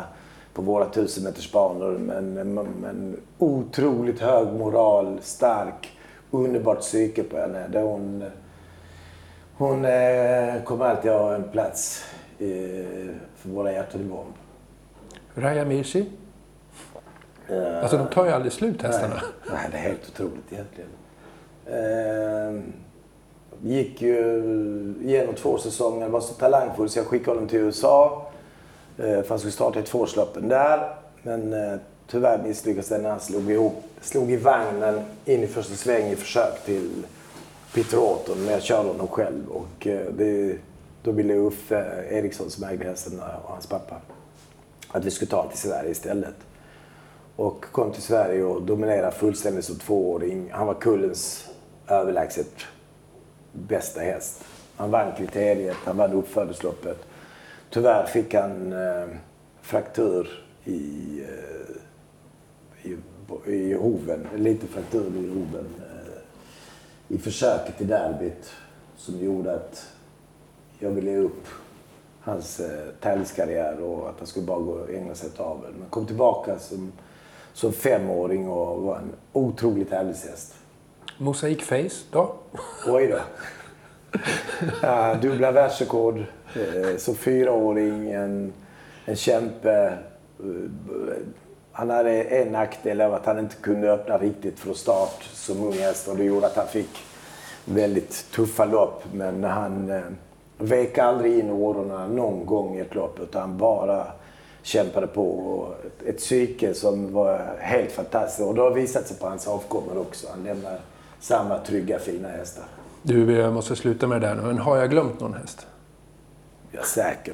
på våra 1000-metersbanor. Men otroligt hög moral, stark, underbart psyke på henne. Där hon kommer alltid ha en plats för våra hjärtan i bomb. Raja Mirchi? Alltså de tar ju aldrig slut hästarna. Nej, det är helt otroligt egentligen. Gick ju igenom 2 säsonger, var så talangfull så jag skickade honom till USA. För han skulle starta ett tvåårsloppen där. Men tyvärr misslyckades den när han slog i vagnen in i första sväng i försök till Peter Orton. Men jag körde honom själv och då ville Uffe Eriksson som ägde hästen och hans pappa att vi skulle ta till Sverige istället. Och kom till Sverige och dominerade fullständigt som 2-åring. Han var kullens överlägset bästa häst. Han vann kriteriet, han vann uppfödelsloppet. Tyvärr fick han fraktur i hoven, lite fraktur i hoven i försöket i derbyt som gjorde att jag ville ge upp hans tävlingskarriär och att han skulle bara gå och ägna sig åt avel. Men kom tillbaka som 5-åring och var en otroligt tävlingshäst. Mosaic Face då? Oj då. Ja, dubbla världsrekord. Som 4-åring, en kämpe. Han hade en nackdel av att han inte kunde öppna riktigt från start som ung häst. Och det gjorde att han fick väldigt tuffa lopp. Men han vek aldrig in årorna någon gång i ett lopp. Utan han bara kämpade på. Ett psyke som var helt fantastiskt. Och det har visat sig på hans avkommor också. Han lämnar samma trygga, fina hästar. Du, jag måste sluta med det där nu. Men har jag glömt någon häst? Ja, säkert.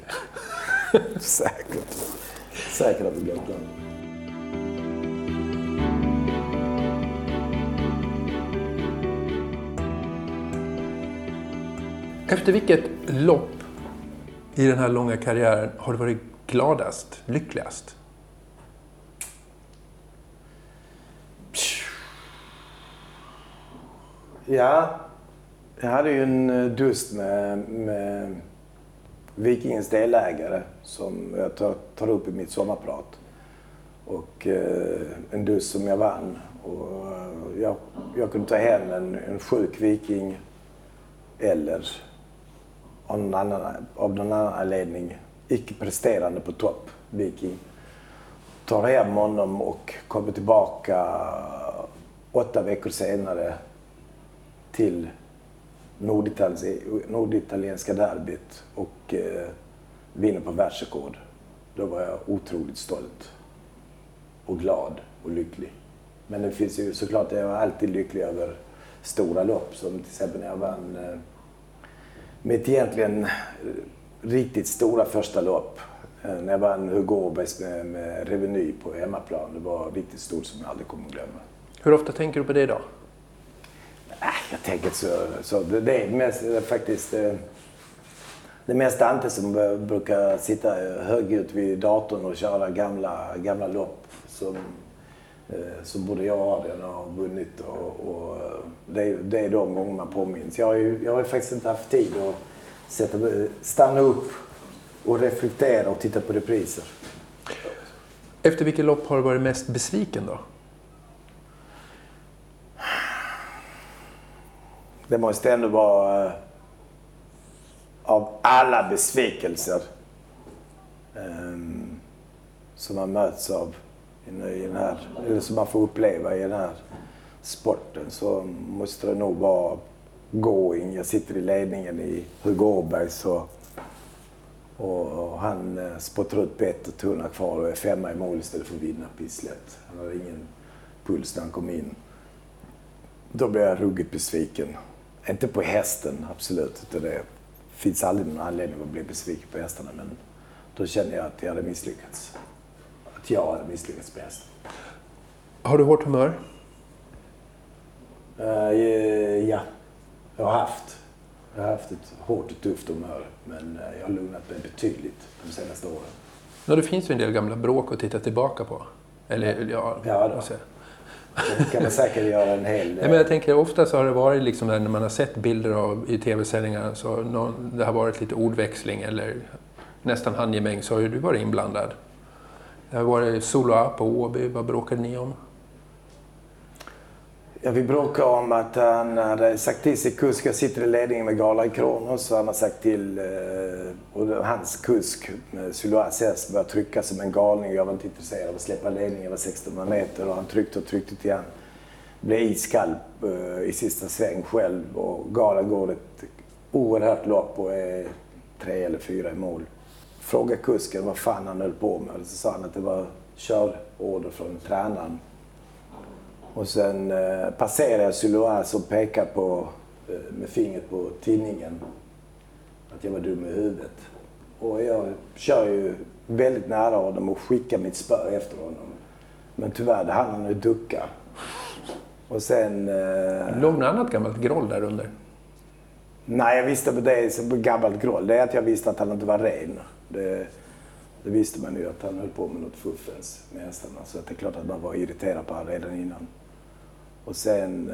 Säkert har vi glömt den. Efter vilket lopp i den här långa karriären har du varit gladast, lyckligast? Ja, jag hade ju en dust med Vikingens delägare som jag tar upp i mitt sommarprat. Och en dust som jag vann. Och jag kunde ta hem en sjuk viking eller av någon annan anledning icke presterande på topp viking. Tar hem honom och kommer tillbaka 8 veckor senare till norditalienska derbyt och vinner på världsrekord. Då var jag otroligt stolt och glad och lycklig. Men det finns ju såklart, jag var alltid lycklig över stora lopp som till exempel när jag vann med ett egentligen riktigt stora första lopp. När jag vann Hugo Åbergs med Reveny på hemmaplan. Det var riktigt stort som jag aldrig kommer att glömma. Hur ofta tänker du på det idag? Jag tänker så det är mest faktiskt det mest Ante som brukar sitta högljutt vid datorn och köra gamla lopp som både jag och Adrian har vunnit och det är de gånger man påminns. Jag har faktiskt inte haft tid att stanna upp och reflektera och titta på repriser. Efter vilket lopp har du varit mest besviken då? Det måste ändå vara av alla besvikelser som man möts av i den här, eller som man får uppleva i den här sporten, så måste det nog vara going. Jag sitter i ledningen i Hugo Åbergs och han spottar ut bett och tunna kvar och är 5 i mål istället för att vinna pisslätt. Han hade ingen puls när han kom in. Då blev jag ruggigt besviken. Inte på hästen, absolut. Det finns aldrig någon anledning att bli besviken på hästarna, men då kände jag att jag hade misslyckats. Att jag hade misslyckats med hästen. Har du hårt humör? Ja, jag har haft ett hårt och tufft humör, men jag har lugnat mig betydligt de senaste åren. Ja, det finns ju en del gamla bråk att titta tillbaka på. Eller ja då. Det kan man säkert göra en hel... Nej, men jag tänker ofta så har det varit liksom när man har sett bilder av i tv-sändningar så det har varit lite ordväxling eller nästan handgemäng, så har ju du varit inblandad. Det har varit Soloa på Åby. Vad bråkade ni om? Ja, vi bråkade om att han hade sagt till sig kusk, jag sitter i ledningen med Gala i Kronos, så han har sagt till och hans kusk Soloas häst började trycka som en galning. Jag var inte intresserad av att släppa ledningen över 1600 meter och han tryckte till han. Blev iskall i sista sväng själv och Gala går ett oerhört lopp och är 3 eller 4 i mål. Frågade kusken vad fan han höll på med, så sa han att det var körorder från tränaren. Och sen passerade jag Soloa som pekar på, med fingret på tinningen att jag var dum i huvudet. Och jag kör ju väldigt nära honom och skickar mitt spö efter honom. Men tyvärr, det hann han ju ducka. Och sen... Låg något annat gammalt groll där under? Nej, jag visste på det som gammalt groll. Det är att jag visste att han inte var ren. Det visste man ju att han höll på med något fuffens med hästarna. Så det är klart att man var irriterad på honom redan innan. Och sen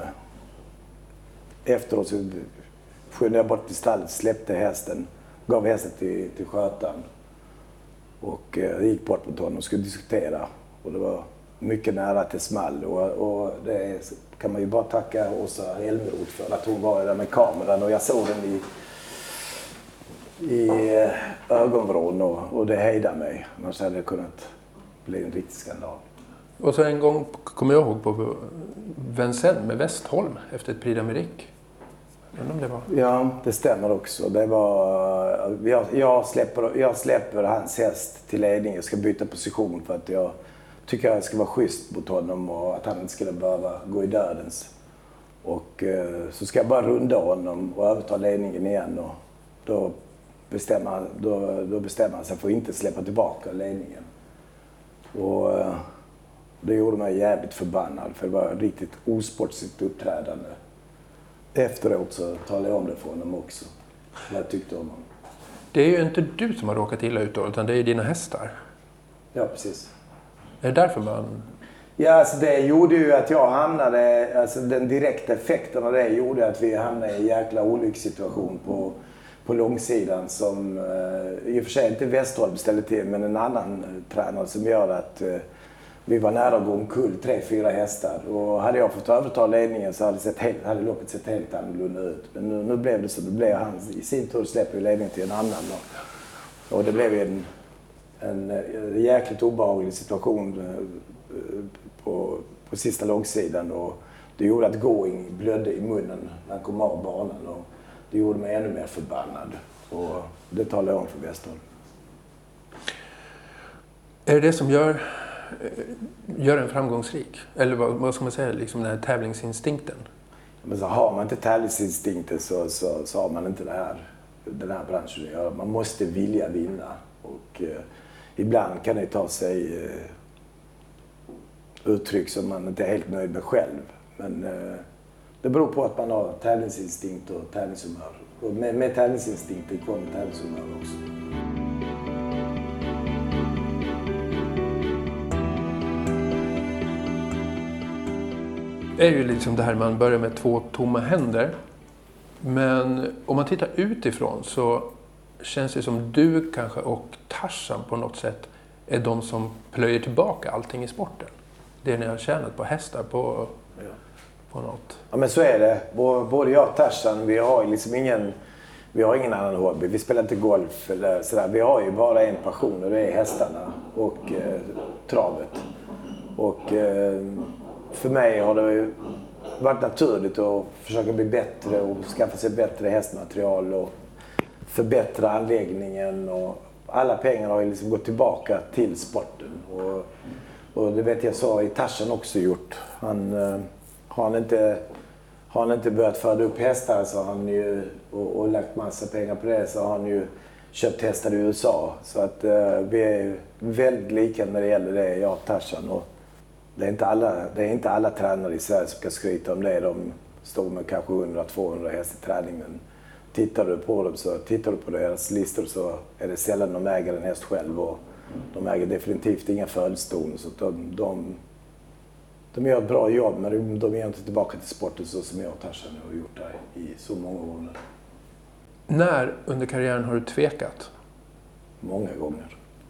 efteråt så skyndade jag bort till stallet, släppte hästen, gav hästen till skötaren. Och gick bort mot honom och skulle diskutera. Och det var mycket nära till small. Och det kan man ju bara tacka Åsa Elmeroth för att hon var där med kameran. Och jag såg den i ögonvrån och det hejdade mig. Annars hade det kunnat bli en riktig skandal. Och så en gång kommer jag ihåg på Vincennes med Westholm efter ett Prix d'Amérique. Om det var. Ja, det stämmer också. Det var, jag släpper hans häst till ledning. Jag ska byta position för att jag tycker att jag ska vara schysst mot honom och att han inte skulle behöva gå i dödens. Och så ska jag bara runda honom och överta ledningen igen. Och då bestämmer han sig för att inte släppa tillbaka ledningen. Och det gjorde mig jävligt förbannad för det var ett riktigt osportsligt uppträdande. Efteråt så talade jag om det för honom också. Vad jag tyckte om honom. Det är ju inte du som har råkat illa ut då, utan det är dina hästar. Ja, precis. Är det därför man... Ja, alltså det gjorde ju att jag hamnade... Alltså den direkta effekten av det gjorde att vi hamnade i en jäkla olyckssituation på långsidan som i och för sig inte Westholm ställde till, men en annan tränare som gör att vi var nära att gå omkull 3-4 hästar. Och hade jag fått överta ledningen så hade loppet sett helt annorlunda ut. Men nu blev det så. Då blev han i sin tur släpper ledningen till en annan. Och det blev en jäkligt obehaglig situation på sista långsidan. Och det gjorde att Going blödde i munnen när han kom av banan. Och det gjorde mig ännu mer förbannad. Och det talade jag om för Westholm. Är det som gör en framgångsrik? Eller vad ska man säga, liksom den här tävlingsinstinkten? Men så har man inte tävlingsinstinkten så har man inte den här branschen att göra. Man måste vilja vinna. Och ibland kan det ta sig uttryck som man inte är helt nöjd med själv. Men det beror på att man har tävlingsinstinkt och tävlingshumör. Och med tävlingsinstinkten kommer tävlingshumör också. Det är ju liksom det här man börjar med 2 tomma händer. Men om man tittar utifrån så känns det som du kanske och Tarzan på något sätt är de som plöjer tillbaka allting i sporten. Det ni har tjänat på hästar på något. Ja, men så är det. Både jag och Tarzan, vi har ingen annan hobby. Vi spelar inte golf eller sådär. Vi har ju bara en passion och det är hästarna och travet. Och för mig har det ju varit naturligt att försöka bli bättre och skaffa sig bättre hästmaterial och förbättra anläggningen. Och alla pengar har ju liksom gått tillbaka till sporten. Och det vet jag så i Tarzan också gjort. Har han inte börjat föda upp hästar så har han ju och lagt massa pengar på det så har han ju köpt hästar i USA. Så att vi är väldigt lika när det gäller det, jag och Tarzan. Och det är inte alla tränare i Sverige som kan skryta om det. De står med kanske 100-200 häst i träning. Men tittar du på deras listor så är det sällan de äger en häst själv. Och de äger definitivt inga födston. Så de gör ett bra jobb, men de ger inte tillbaka till sporten så som jag och Tarzan har gjort där i så många år nu. När under karriären har du tvekat? Många gånger.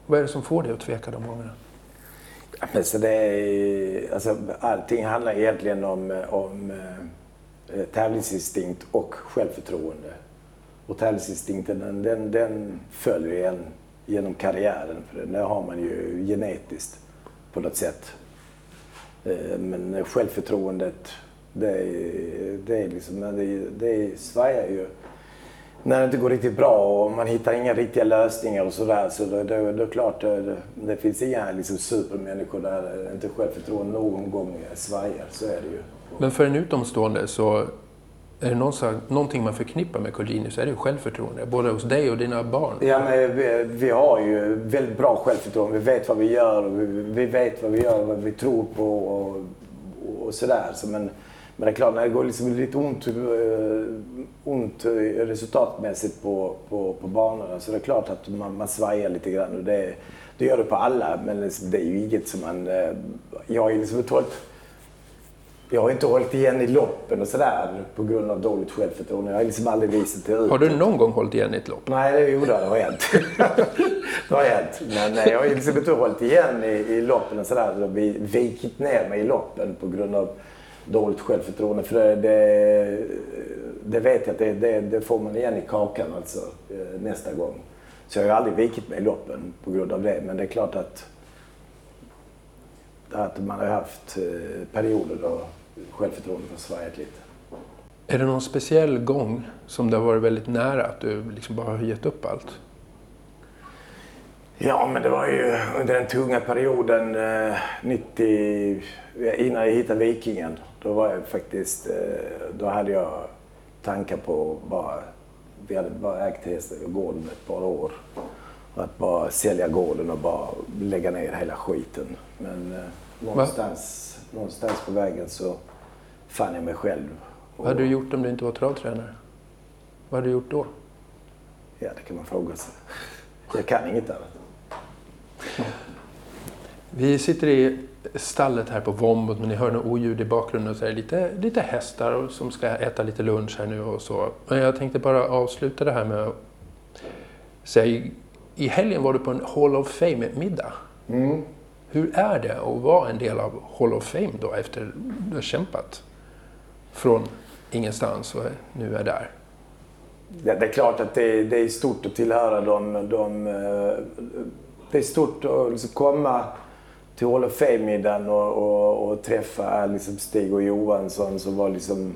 Vad är det som får dig att tveka de gångerna? Men så det är, alltså, allting handlar egentligen om tävlingsinstinkt och självförtroende. Och tävlingsinstinkten den följer en genom karriären. För det har man ju genetiskt på något sätt. Men självförtroendet, det är liksom, det svajar ju. När det inte går riktigt bra och man hittar inga riktiga lösningar och sådär, så då är det klart, det finns inga liksom supermänniskor där inte självförtroende någon gång svajar, så är det ju. Men för en utomstående så är det någonting man förknippar med Colgjini, så är det ju självförtroende, både hos dig och dina barn. Ja, men vi har ju väldigt bra självförtroende, vi vet vad vi gör, vi vet vad vi gör, vad vi tror på och sådär. Så, men det är klart, när det går liksom lite ont resultatmässigt på banorna, så det är klart att man svajar lite grann. Och det gör det på alla, men det är ju inget som man... Jag har inte hållit igen i loppen och sådär på grund av dåligt självförtroende. Jag har liksom aldrig visat det ut. Har du någon gång hållit igen i ett lopp? Nej, det har hänt. Det har hänt. Men jag har liksom inte hållit igen i loppen och sådär. Jag har vikit ner mig i loppen på grund av dåligt självförtroende. För det vet jag att det får man igen i kakan alltså, nästa gång. Så jag har aldrig vikit mig i loppen på grund av det. Men det är klart att man har haft perioder då självförtroendet har svajat lite. Är det någon speciell gång som det har varit väldigt nära att du liksom bara har gett upp allt? Ja, men det var ju under den tunga perioden 90, innan jag hittade Vikingen. Då var jag faktiskt, då hade jag tankar på vi hade bara ägt gården ett par år. Och att bara sälja gården och bara lägga ner hela skiten. Men någonstans på vägen så fann jag mig själv. Vad hade du gjort om du inte var travtränare? Vad hade du gjort då? Ja, det kan man fråga sig. Jag kan inget annat. Vi sitter i stallet här på Vommet, men ni hör något oljud i bakgrunden, så är det lite hästar som ska äta lite lunch här nu och så. Men jag tänkte bara avsluta det här med att säga, i helgen var du på en Hall of Fame-middag. Mm. Hur är det att vara en del av Hall of Fame då, efter att du har kämpat från ingenstans och nu är där? Ja, det är klart att det är stort att tillhöra det är stort att liksom komma till Hall of Fame-middagen och träffa liksom Stig och Johansson som var liksom...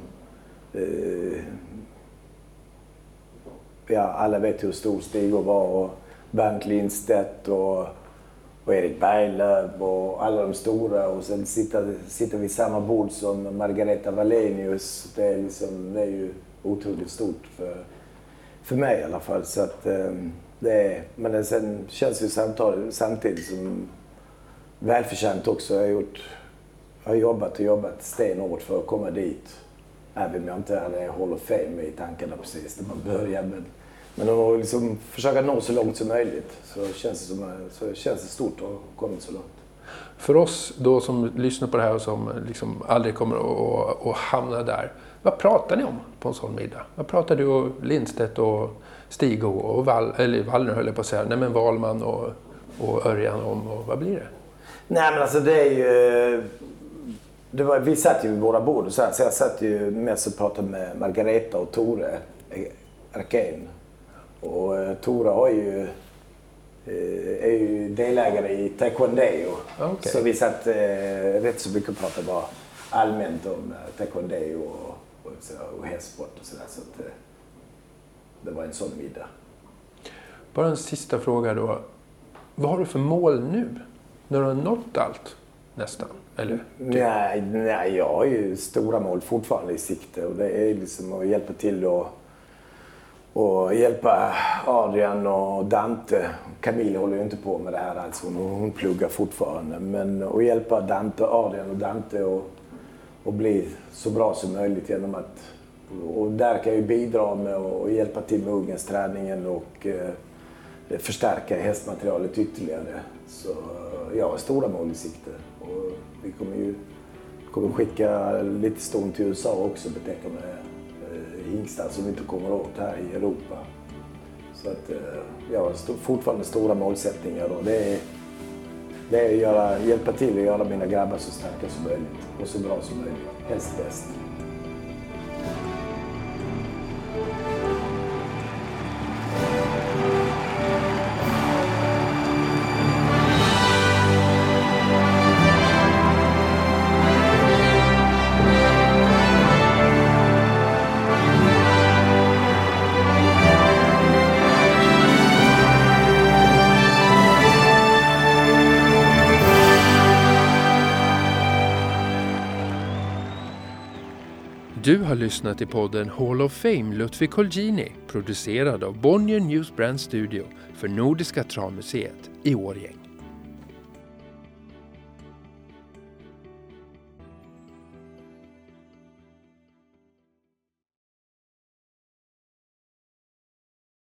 alla vet hur stor Stig var, och Bernt Lindstedt och Erik Berglöf och alla de stora, och sen sitter vi i samma bord som Margareta Wallenius. Det är ju otroligt stort för mig i alla fall. Så att, men sen känns ju samtidigt som välförtjänt också. Jag har jobbat stenhårt för att komma dit. Även om jag inte hade Hall of Fame i tankarna precis när man började. Men att liksom försöka nå så långt som möjligt, så känns det stort att komma så långt. För oss då som lyssnar på det här och som liksom aldrig kommer att hamna där, vad pratar ni om på en sån middag? Vad pratar du och Lindstedt och Stig och Wallner höll jag på att säga, nej men Wahlman och Örjan om, och vad blir det? Nej, men alltså det är ju... vi satt ju vid våra bord, så jag satt ju mest och pratade med Margareta och Tore Arkén. Och Tore är ju delägare i Taekwondo. Okay. Så vi satt rätt så mycket och pratade bara allmänt om Taekwondo och hästsport och sådär. Så att, det var en sån middag. Bara en sista fråga då. Vad har du för mål nu? När du har nått allt nästan? Eller? Nej, jag har ju stora mål fortfarande i sikte. Och det är liksom att hjälpa till och hjälpa Adrian och Dante. Camille håller ju inte på med det här, alltså hon pluggar fortfarande. Men att hjälpa Adrian och Dante och bli så bra som möjligt genom att... Och där kan jag ju bidra med att hjälpa till med ungdomsträningen och förstärka hästmaterialet ytterligare. Så jag har stora mål i sikte. Och vi kommer skicka lite ston till USA också, betäcka med hingstar som inte kommer åt här i Europa. Så att jag har fortfarande stora målsättningar och det är att hjälpa till att göra mina grabbar så starka som möjligt och så bra som möjligt, helst bäst. Du har lyssnat till podden Hall of Fame Ludvig Colgjini, producerad av Bonnier Newsbrand Studio för Nordiska travmuseet i Årjäng.